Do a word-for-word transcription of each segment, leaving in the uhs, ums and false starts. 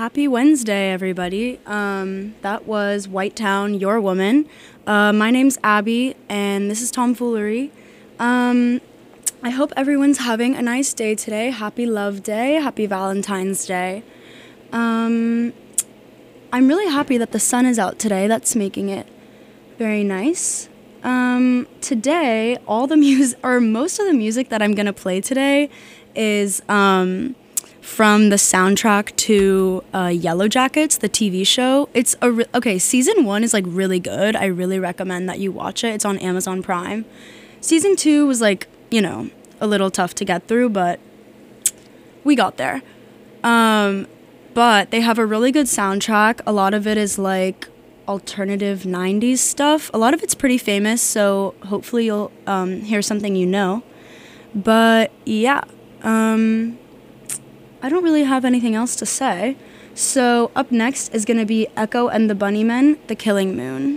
Happy Wednesday, everybody. Um, that was White Town, Your Woman. Uh, my name's Abby, and this is Tomfoolery. Um, I hope everyone's having a nice day today. Happy Love Day. Happy Valentine's Day. Um, I'm really happy that the sun is out today. That's making it very nice. Um, today, all the music, or most of the music that I'm going to play today is... Um, from the soundtrack to uh, Yellow Jackets, the T V show. It's a re- okay. Season one is like really good. I really recommend that you watch it. It's on Amazon Prime. Season two was like, you know, a little tough to get through, but we got there. Um, but they have a really good soundtrack. A lot of it is like alternative nineties stuff. A lot of it's pretty famous, so hopefully you'll um, hear something you know. But yeah. Um, I don't really have anything else to say. So up next is going to be Echo and the Bunnymen, The Killing Moon.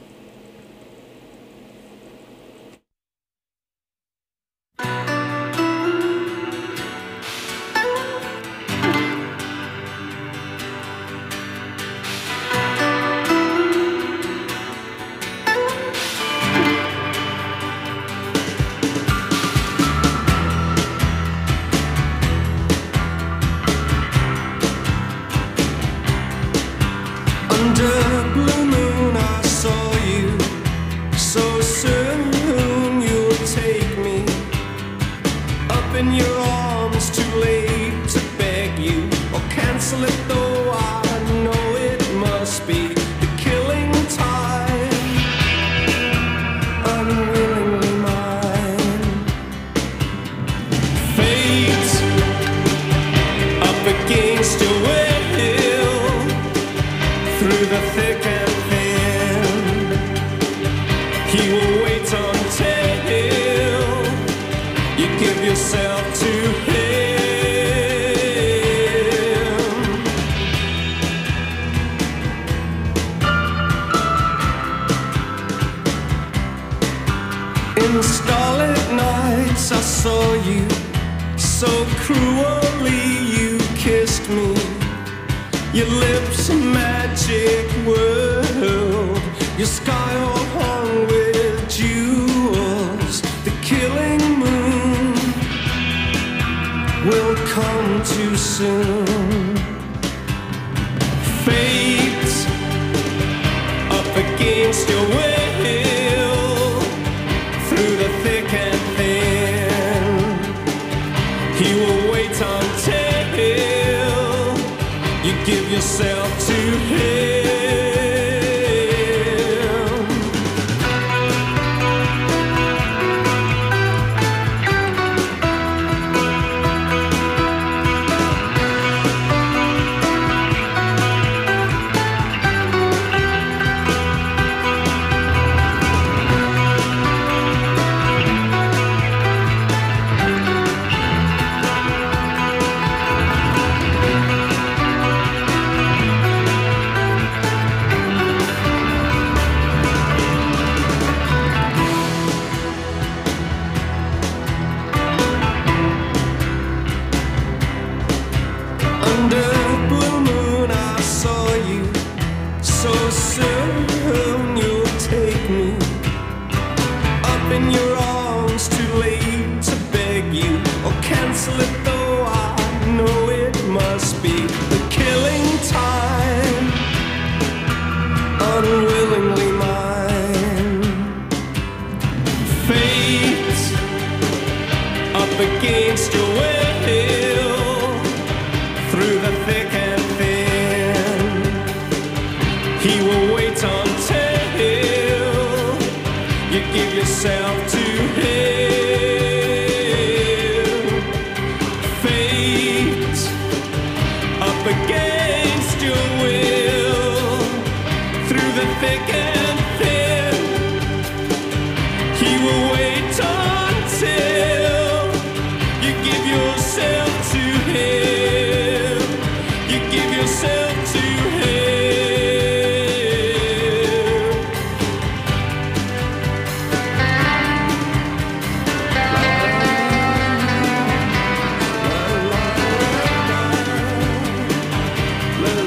In starlit nights I saw you, so cruelly you kissed me. Your lips a magic world, your sky all hung with jewels. The killing moon will come too soon. Fate up against your will, through the thick and thin, he will wait until you give yourself to him. La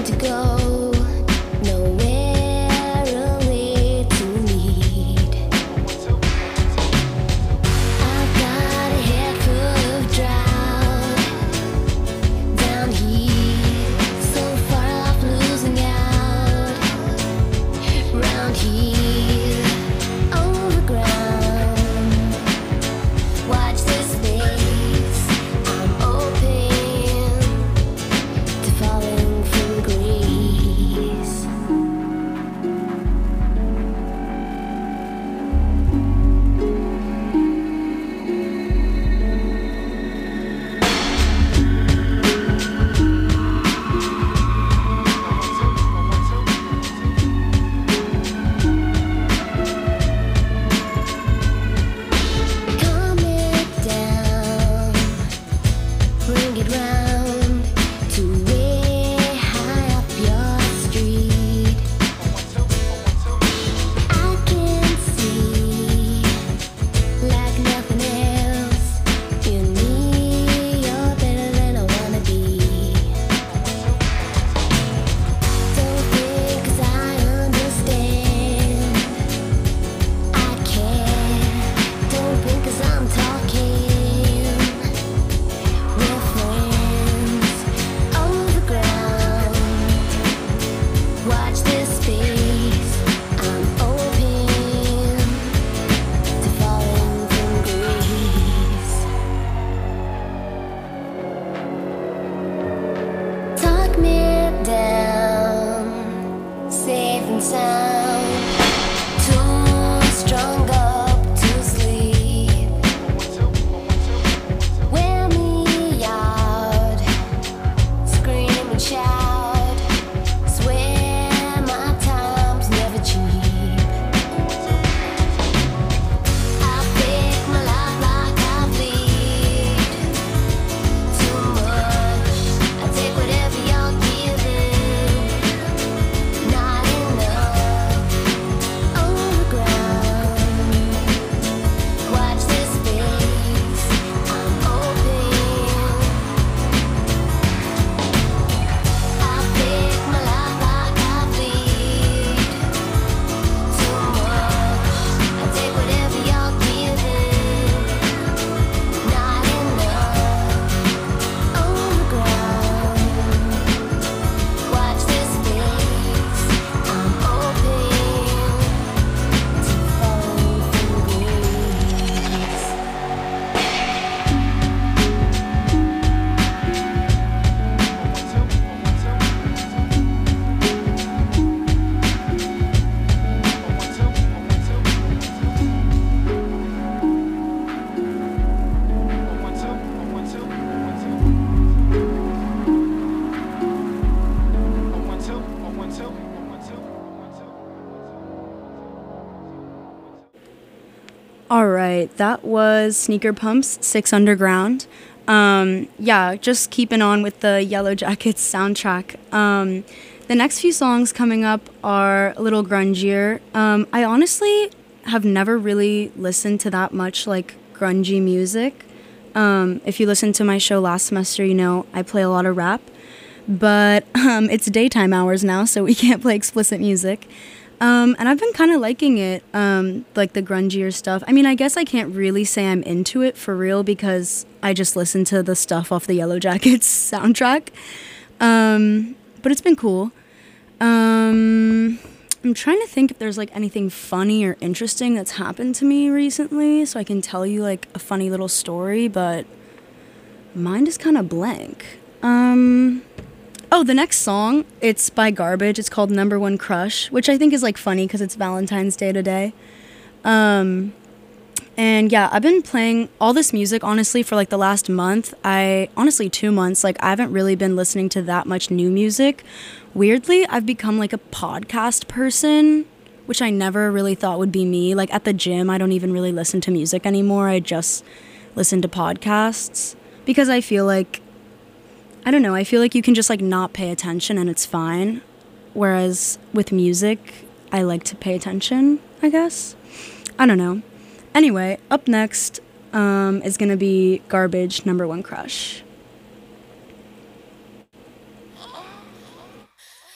All right, that was Sneaker Pump's Six Underground. Um, yeah, just keeping on with the Yellow Jackets soundtrack. Um, the next few songs coming up are a little grungier. Um, I honestly have never really listened to that much like grungy music. Um, if you listened to my show last semester, you know I play a lot of rap. But um, it's daytime hours now, so we can't play explicit music. Um, and I've been kind of liking it, um, like the grungier stuff. I mean, I guess I can't really say I'm into it for real because I just listen to the stuff off the Yellow Jackets soundtrack. Um, but it's been cool. Um, I'm trying to think if there's like anything funny or interesting that's happened to me recently so I can tell you like a funny little story, but mine is kind of blank. Um... Oh, the next song, it's by Garbage. It's called Number One Crush, which I think is, like, funny because it's Valentine's Day today. Um, and, yeah, I've been playing all this music, honestly, for, like, the last month. I, honestly, two months. Like, I haven't really been listening to that much new music. Weirdly, I've become, like, a podcast person, which I never really thought would be me. Like, at the gym, I don't even really listen to music anymore. I just listen to podcasts because I feel like I don't know, I feel like you can just like not pay attention and it's fine. Whereas with music, I like to pay attention, I guess. I don't know. Anyway, up next um, is gonna be Garbage, Number One Crush.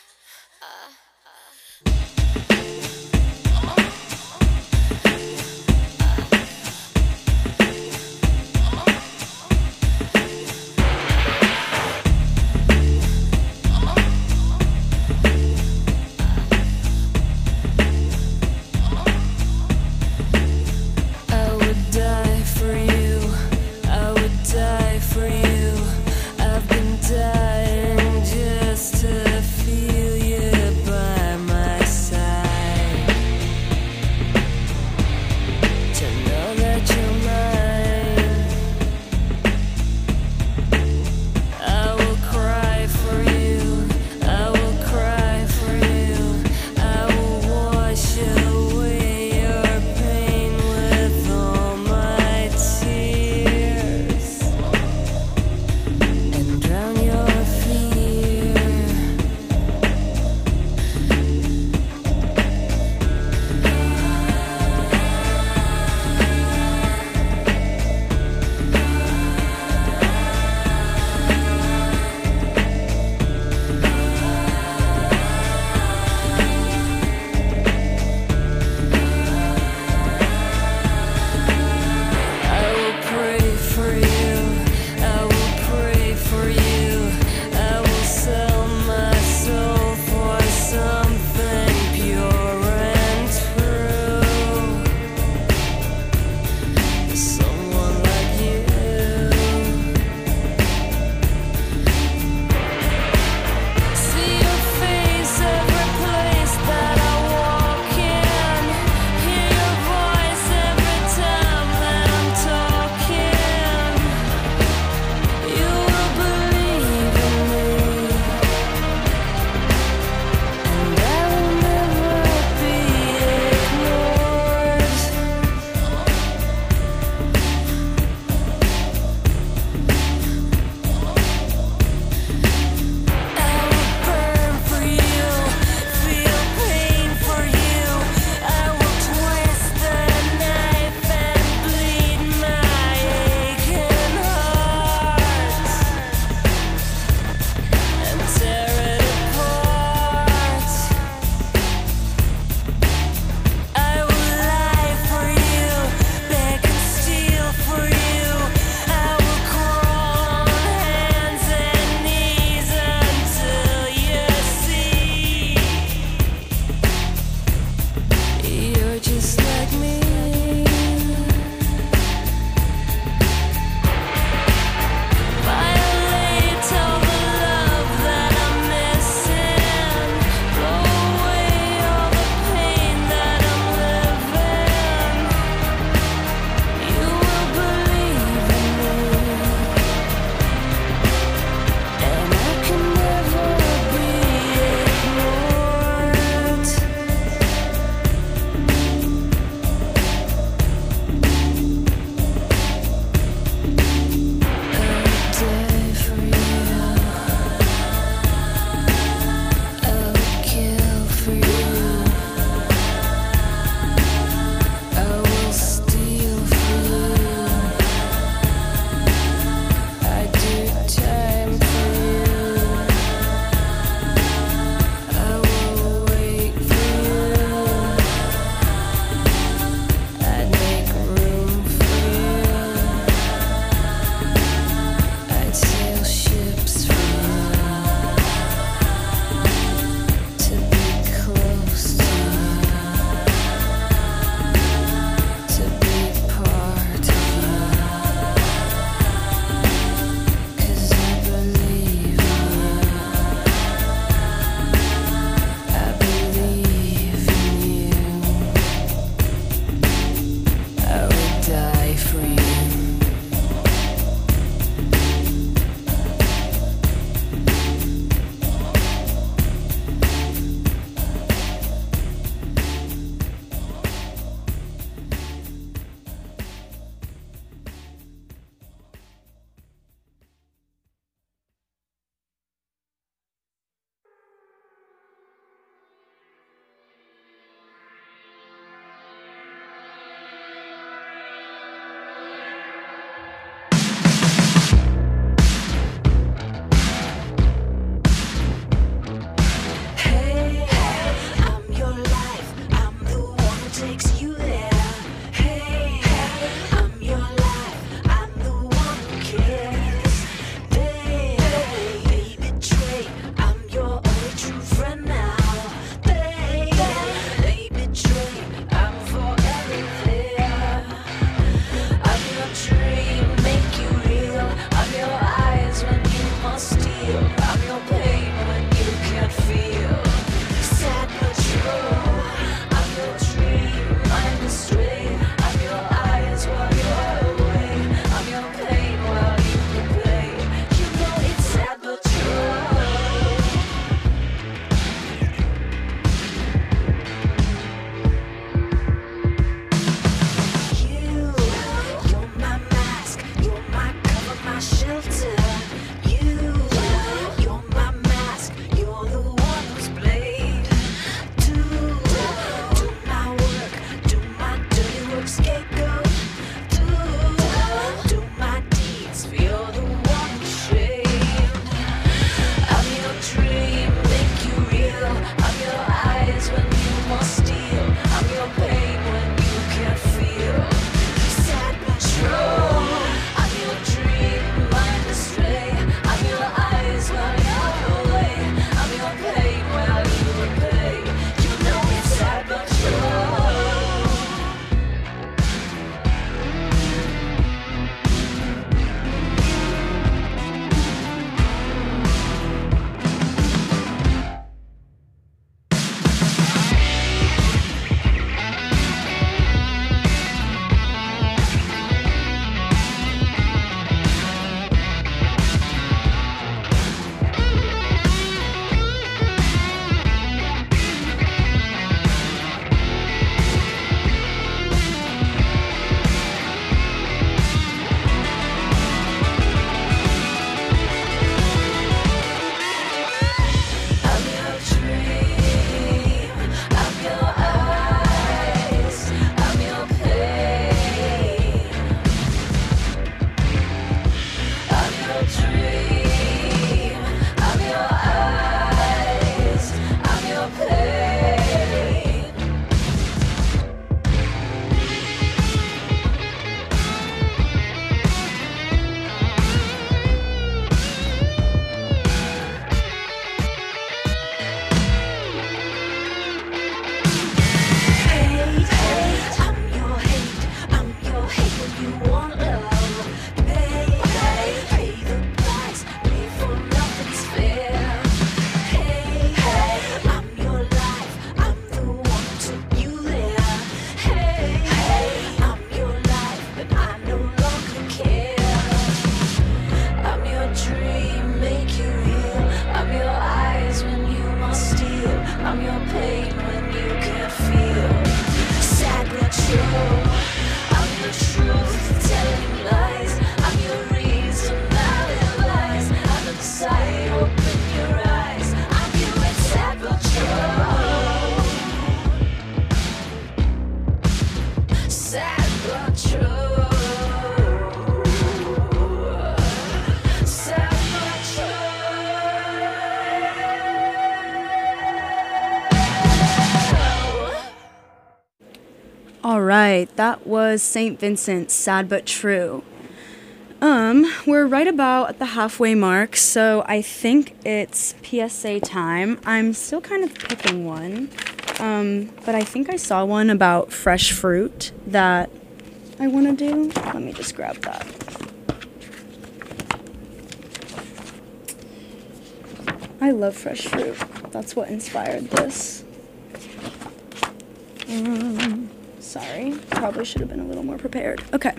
I'm your pain when you can't feel. Sad but true. I'm the truth, telling lies. I'm your reason, alibis. I'm the side, open your eyes. I'm you, it's sad but true. Sad but true. Sad but true. All right, that was Saint Vincent, Sad But True. Um, we're right about at the halfway mark, so I think it's P S A time. I'm still kind of picking one, um, but I think I saw one about fresh fruit that I want to do. Let me just grab that. I love fresh fruit. That's what inspired this. Um, sorry, probably should have been a little more prepared. Okay.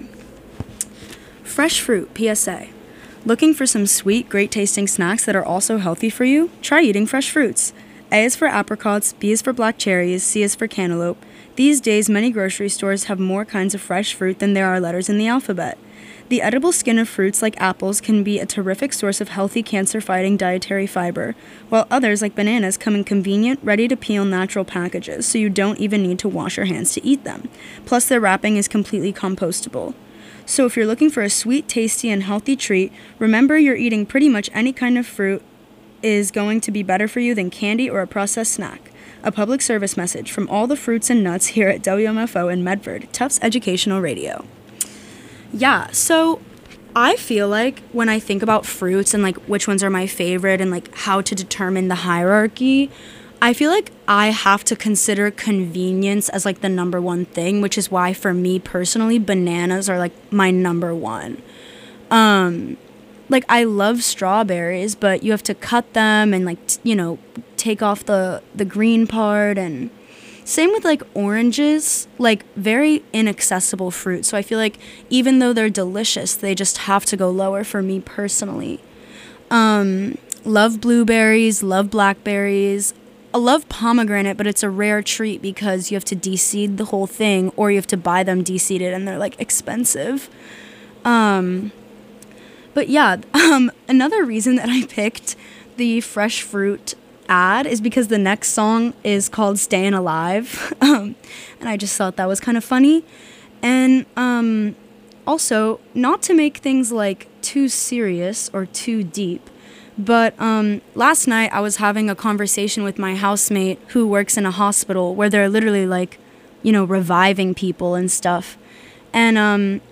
Fresh fruit, P S A. Looking for some sweet, great-tasting snacks that are also healthy for you? Try eating fresh fruits. A is for apricots, B is for black cherries, C is for cantaloupe. These days, many grocery stores have more kinds of fresh fruit than there are letters in the alphabet. The edible skin of fruits like apples can be a terrific source of healthy cancer-fighting dietary fiber, while others like bananas come in convenient, ready-to-peel natural packages, so you don't even need to wash your hands to eat them. Plus, their wrapping is completely compostable. So if you're looking for a sweet, tasty, and healthy treat, remember you're eating pretty much any kind of fruit is going to be better for you than candy or a processed snack. A public service message from all the fruits and nuts here at W M F O in Medford, Tufts Educational Radio. Yeah, so I feel like when I think about fruits and like which ones are my favorite and like how to determine the hierarchy, I feel like I have to consider convenience as like the number one thing, which is why for me personally, bananas are like my number one. Um, like I love strawberries, but you have to cut them and like, t- you know, take off the, the green part, and same with like oranges, like very inaccessible fruit. So I feel like even though they're delicious, they just have to go lower for me personally. Um, love blueberries, love blackberries. I love pomegranate, but it's a rare treat because you have to de-seed the whole thing, or you have to buy them de-seeded, and they're like expensive. Um, but yeah, um, another reason that I picked the fresh fruit ad is because the next song is called Stayin' Alive, um, and I just thought that was kind of funny. And um, also, not to make things like too serious or too deep, but um, last night I was having a conversation with my housemate who works in a hospital where they're literally like, you know, reviving people and stuff. And um,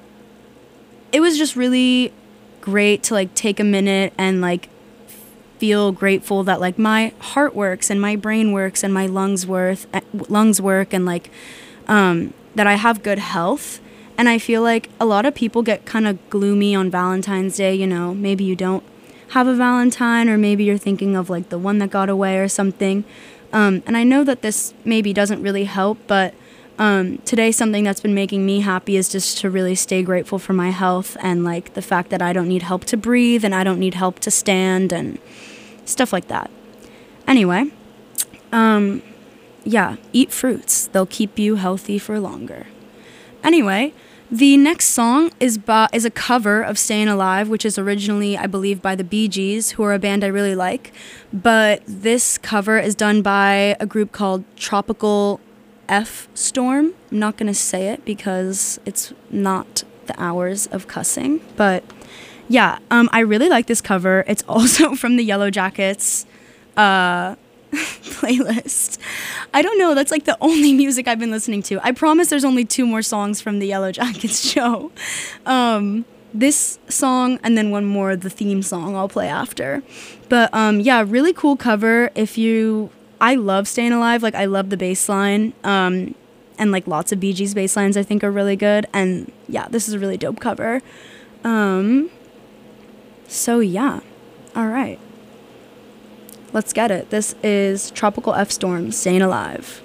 it was just really great to like take a minute and like feel grateful that like my heart works and my brain works and my lungs worth lungs work and like um, that I have good health. And I feel like a lot of people get kind of gloomy on Valentine's Day. You know, maybe you don't have a Valentine, or maybe you're thinking of like the one that got away or something. Um, and I know that this maybe doesn't really help, but um, today something that's been making me happy is just to really stay grateful for my health and like the fact that I don't need help to breathe and I don't need help to stand and stuff like that. Anyway, um, yeah, eat fruits. They'll keep you healthy for longer. Anyway, the next song is by, is a cover of Stayin' Alive, which is originally, I believe, by the Bee Gees, who are a band I really like. But this cover is done by a group called Tropical F Storm. I'm not going to say it because it's not the hours of cussing. But yeah, um, I really like this cover. It's also from the Yellow Jackets uh, playlist. I don't know, that's like the only music I've been listening to. I promise there's only two more songs from the Yellow Jackets show. Um, this song and then one more, the theme song, I'll play after. But um, yeah, really cool cover. If you, I love Stayin' Alive. Like I love the bass line. Um, and like lots of Bee Gees bass lines I think are really good. And yeah, this is a really dope cover. Um, so yeah, all right. Let's get it. This is Tropical F Storm, Stayin' Alive.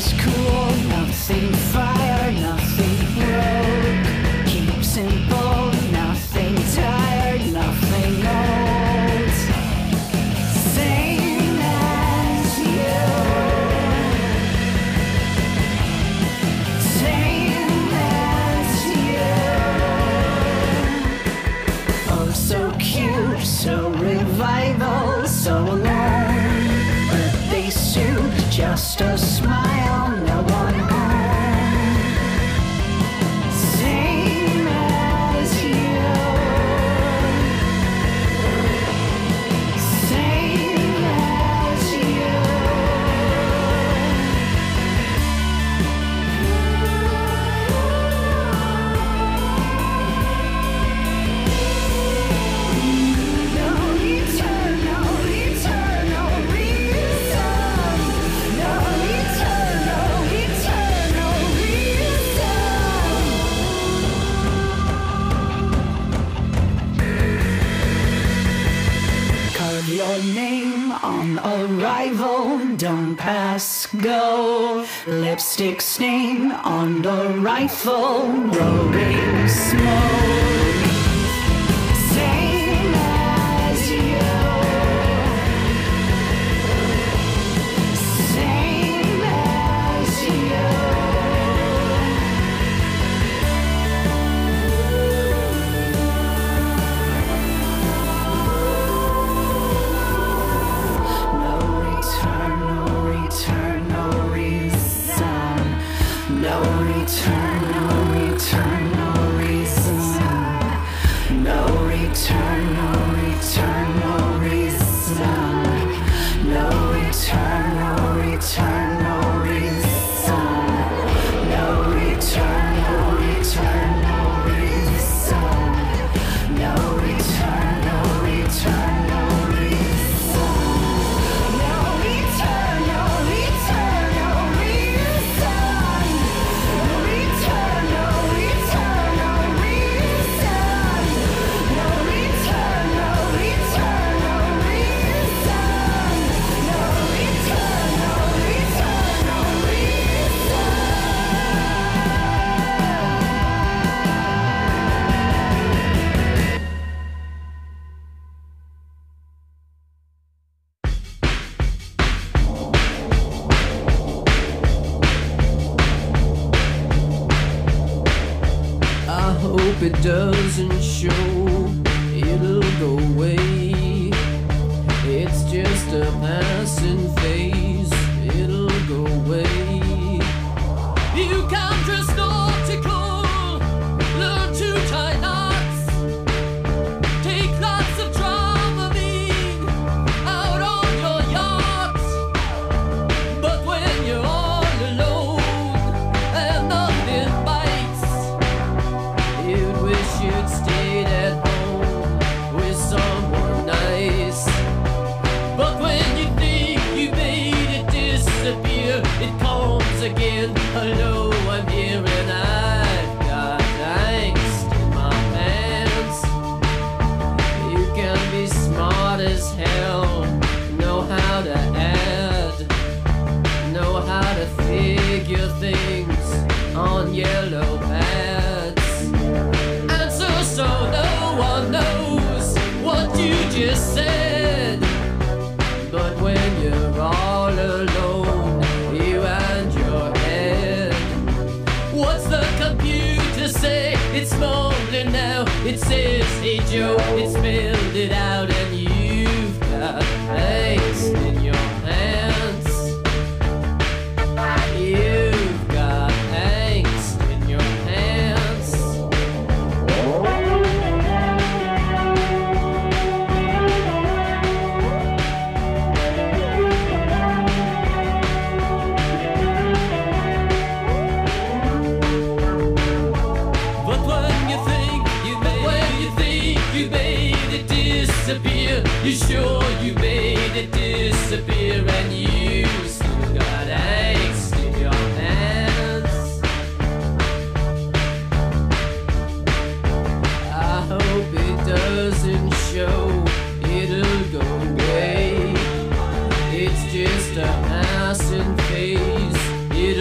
was cool, nothing fire, nothing broke. Keep simple, nothing tired, nothing old. Same as you. Same as you. Oh, so cute, so revival, so alone. Birthday suit, just a smile, no one home. Same as you. Same as you. No eternal, eternal reason. No eternal, eternal reason. Carve your name on arrival, don't pass go. Lipstick stain on the rifle, rolling smoke. Same as you. Same as you. No return, no return, no reason. No return, no return, no reason. No return, no return, no reason. No return, no return, no reason. No return, no return, no reason. No return, no return, no reason. No return, no return, no reason. No return, no return, no reason. No return, no return, no reason. No return, no return, no I hope it doesn't show, it'll go away. It's just a passing phase, it'll go away. You can dress nautical, learn to tie knots, take lots of Dramamine out on your yacht. But when you're all alone and nothing bites, you'd wish you'd stayed at home with someone nice. But when you think you made it disappear, it comes again. Hello, I'm here and I've got angst in my pants. You can be smart as hell, know how to add, know how to figure things on yellow pads. And so, so no one knows what you just said. But when you're all alone, you and your head, what's the computer say? It's mumbling now, it says, hey Joe, it spelled it out, and you've got angst in your pants. You've got angst in your pants. But when you think you made, when you think you made it disappear, you sure you made it disappear, and you still got angst in your hands. I hope it doesn't show, it'll go away. It's just a passing phase, it'll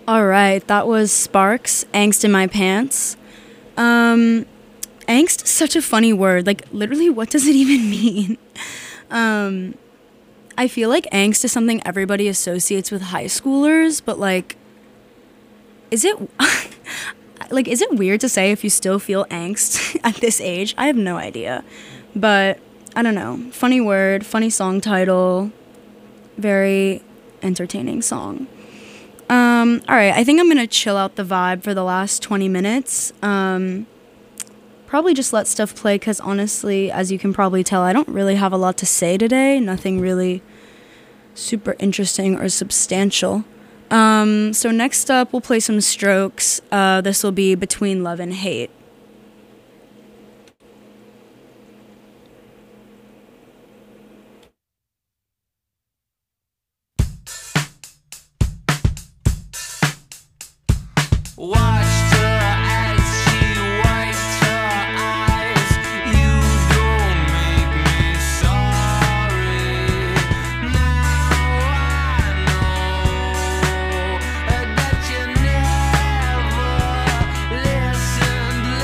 All right, that was Sparks, Angst in My Pants. Um, angst is such a funny word. Like, literally, what does it even mean? um, I feel like angst is something everybody associates with high schoolers, but, like, is it, like, is it weird to say if you still feel angst at this age? I have no idea. But, I don't know. Funny word, funny song title, very entertaining song. Um, all right, I think I'm going to chill out the vibe for the last twenty minutes. Um, probably just let stuff play because honestly, as you can probably tell, I don't really have a lot to say today. Nothing really super interesting or substantial. Um, so next up, we'll play some Strokes. Uh, this will be Between Love and Hate. Watched her as she wiped her eyes. You don't make me sorry. Now I know that you never listened.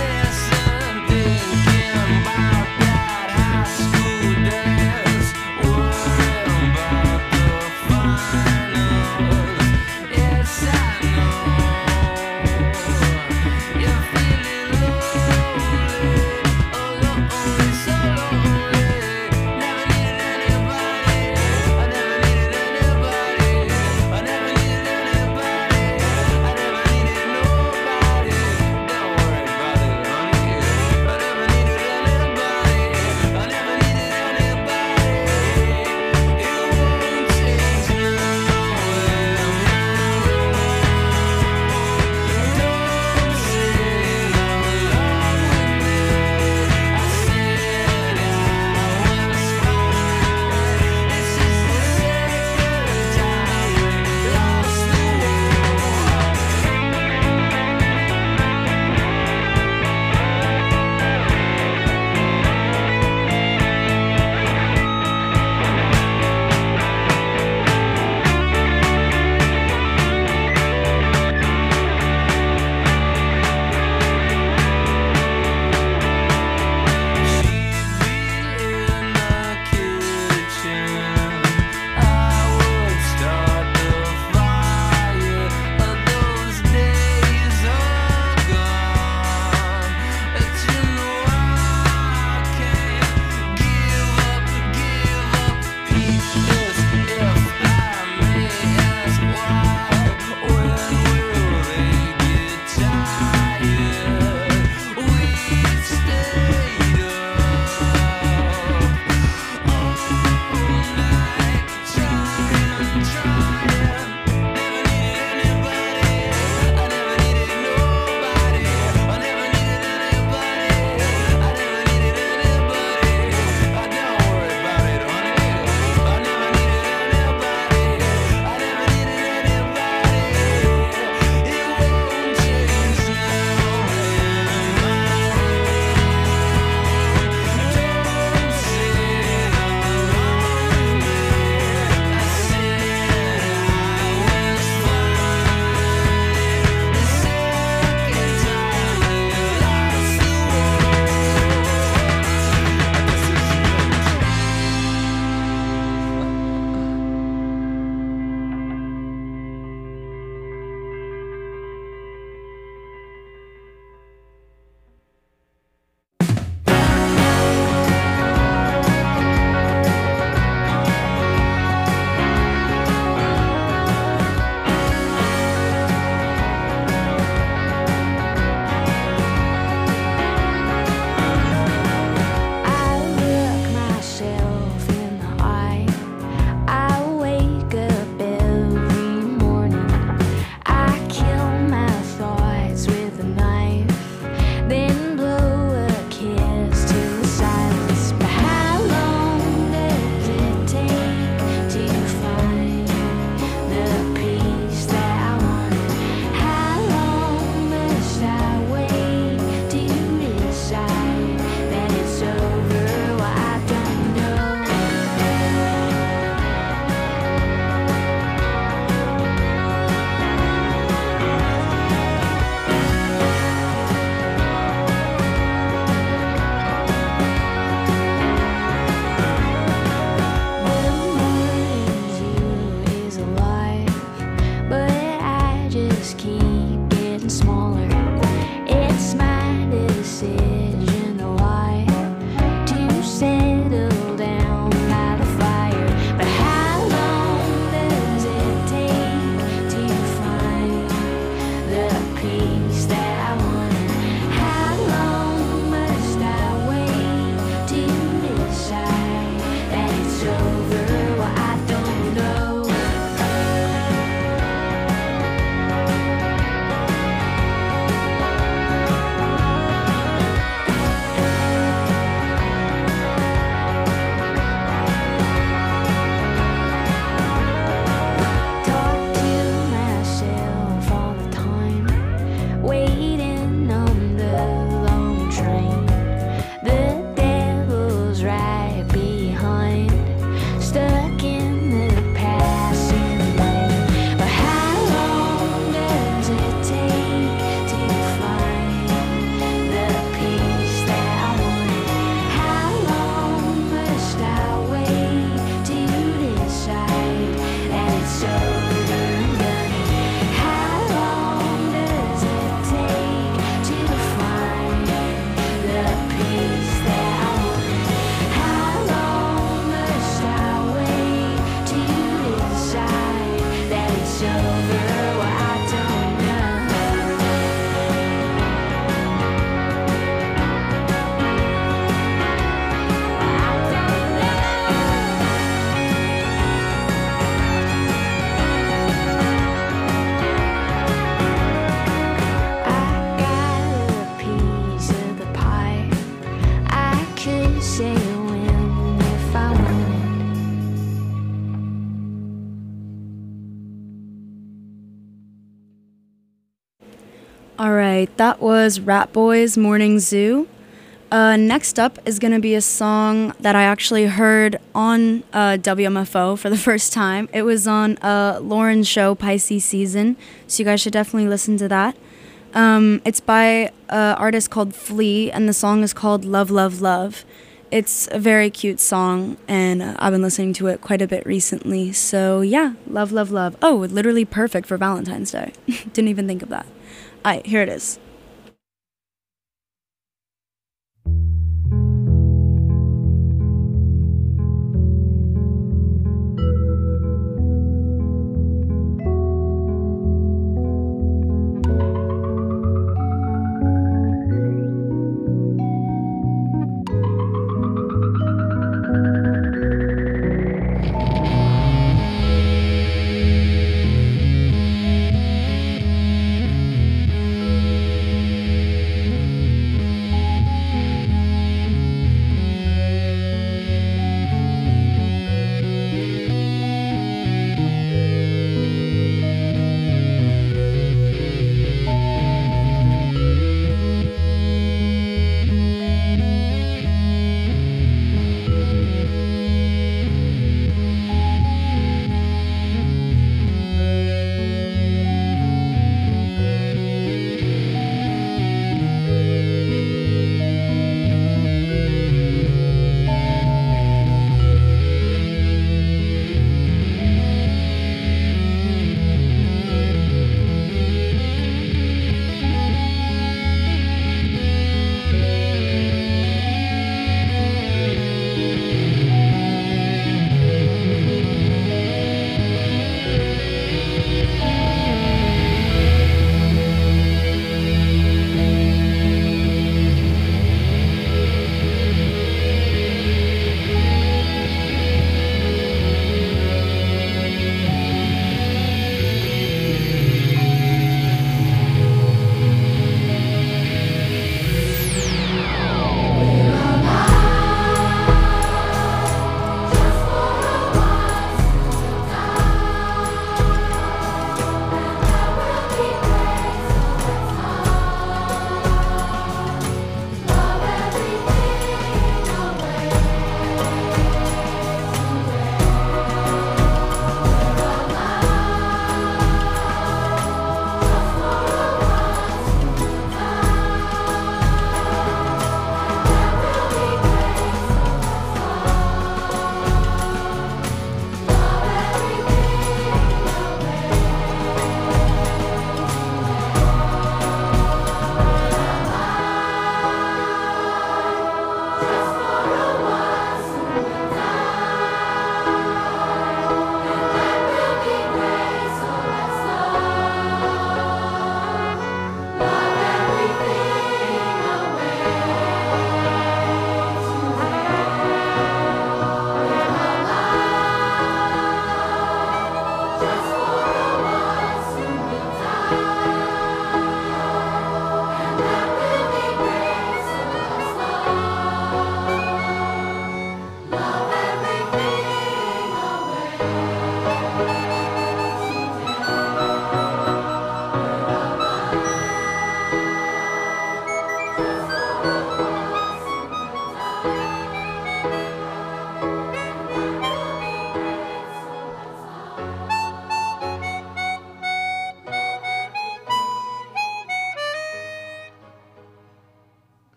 All right, that was Rat Boys Morning Zoo. Uh, next up is going to be a song that I actually heard on uh, W M F O for the first time. It was on uh, Lauren's show, Pisces Season, so you guys should definitely listen to that. Um, it's by an artist called Flea, and the song is called Love, Love, Love. It's a very cute song, and uh, I've been listening to it quite a bit recently. So yeah, Love, Love, Love. Oh, literally perfect for Valentine's Day. Didn't even think of that. All right, here it is.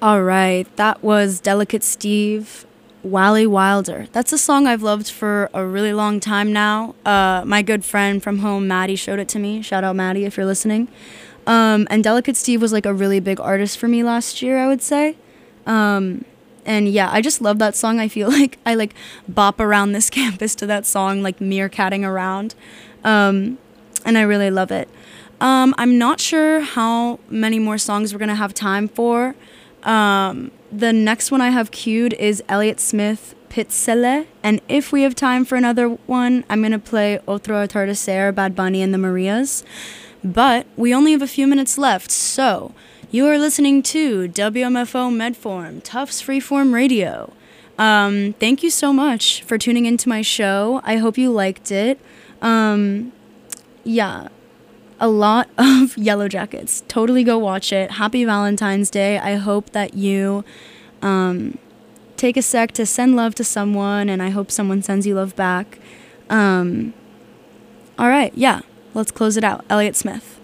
All right, that was Delicate Steve, Wally Wilder. That's a song I've loved for a really long time now. Uh, my good friend from home, Maddie, showed it to me. Shout out, Maddie, if you're listening. Um, and Delicate Steve was like a really big artist for me last year, I would say. Um, and yeah, I just love that song. I feel like I like bop around this campus to that song, like meerkatting around. Um, and I really love it. Um, I'm not sure how many more songs we're going to have time for. Um, the next one I have queued is Elliott Smith, Pizzelle. And if we have time for another one, I'm going to play Otro Atardecer, Bad Bunny and the Marias. But we only have a few minutes left, so you are listening to W M F O Medform, Tufts Freeform Radio. Um, thank you so much for tuning into my show. I hope you liked it. Um, yeah. A lot of Yellow Jackets. Totally go watch it. Happy Valentine's Day. I hope that you um, take a sec to send love to someone, and I hope someone sends you love back. Um, all right, yeah, let's close it out. Elliott Smith.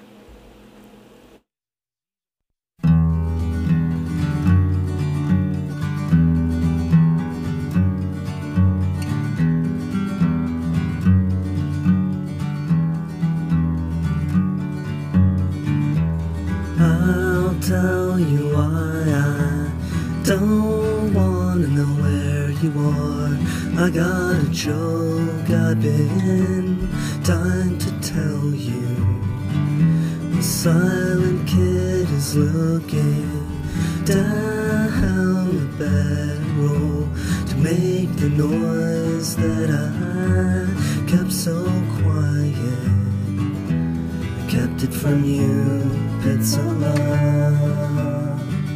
I'll tell you why I don't wanna know where you are. I got a joke I've been dying to tell you. The silent kid is looking down the barrel to make the noise that I kept so quiet. I kept it from you. It's a lie.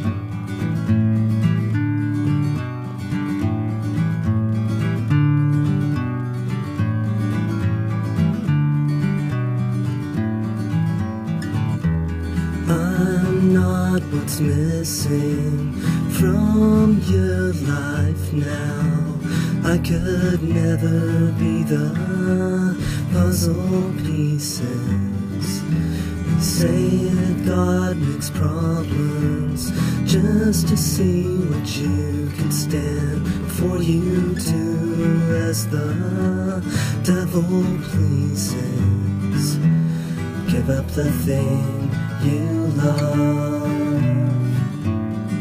I'm not what's missing from your life now. I could never be the puzzle pieces. Say that God makes problems just to see what you can stand before you do as the devil pleases. Give up the thing you love.